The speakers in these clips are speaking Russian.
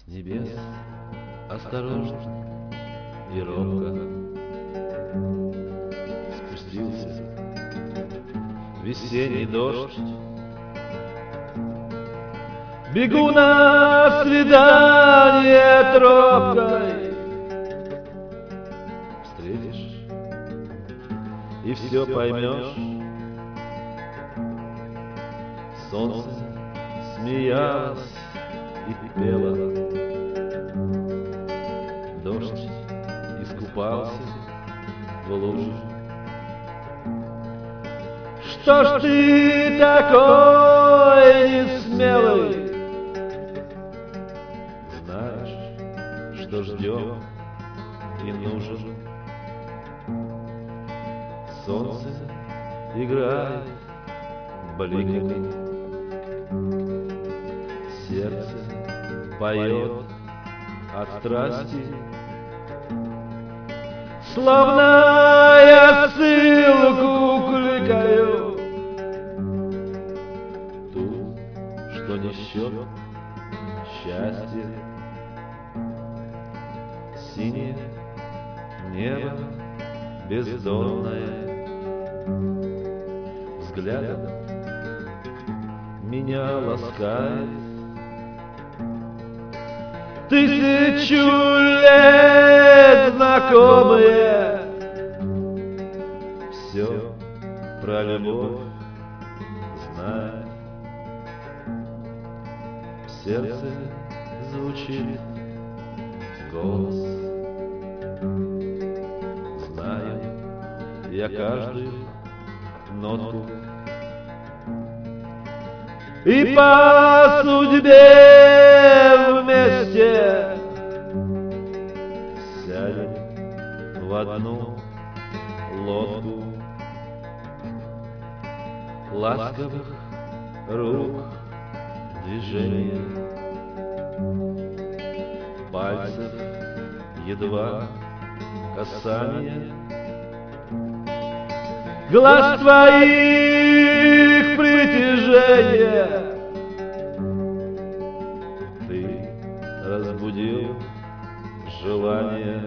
небес осторожно и робко спустился весенний дождь. Бегу на свидание тропкой, встретишь и все поймешь. Солнце смеялось и пело, дождь искупался в луже. Что ж ты такой несмелый? Знаешь, что ждем и нужен. Солнце играет бликами, сердце поет от страсти. Словно я ссылку кликаю, ту, что несет счастье. Синее небо бездонное взглядом меня ласкает. Тысячу лет знакомые, все про любовь знает. В сердце звучит голос, знаю я каждую нотку. И по судьбе вместе сядем в одну лодку. Ласковых рук движения, пальцев едва касание, глаз твоих притяжения. Ты разбудил желание,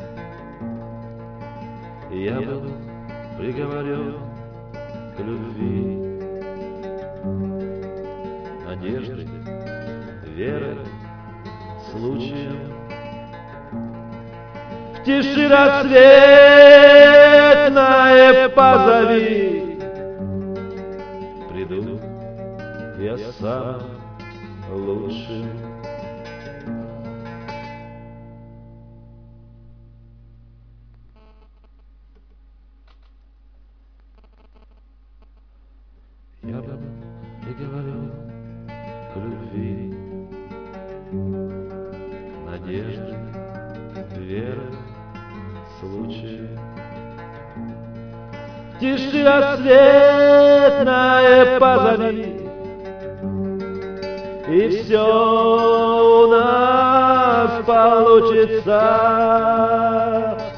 я был приговорен к любви. Надеждой, верой, случаем в тиши рассветной позови. Приду я сам лучшим. Я был приговорен к любви. Надежды, веры, случая. В тиши рассветной позови, и все у нас получится.